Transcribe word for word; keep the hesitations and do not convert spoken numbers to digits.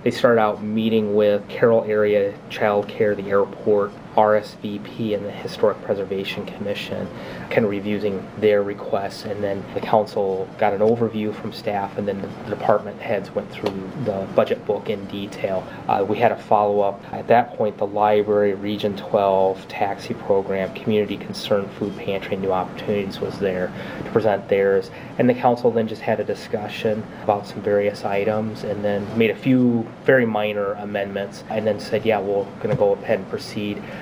They started out meeting with Carroll Area Child Care, the airport, R S V P, and the Historic Preservation Commission, kind of reviewing their requests, and then the council got an overview from staff, and then the department heads went through the budget book in detail. Uh, we had a follow-up. At that point, the library, Region twelve, taxi program, community concern food pantry, and new opportunities was there to present theirs, and the council then just had a discussion about some various items, and then made a few very minor amendments, and then said, yeah, we're going to go ahead and proceed.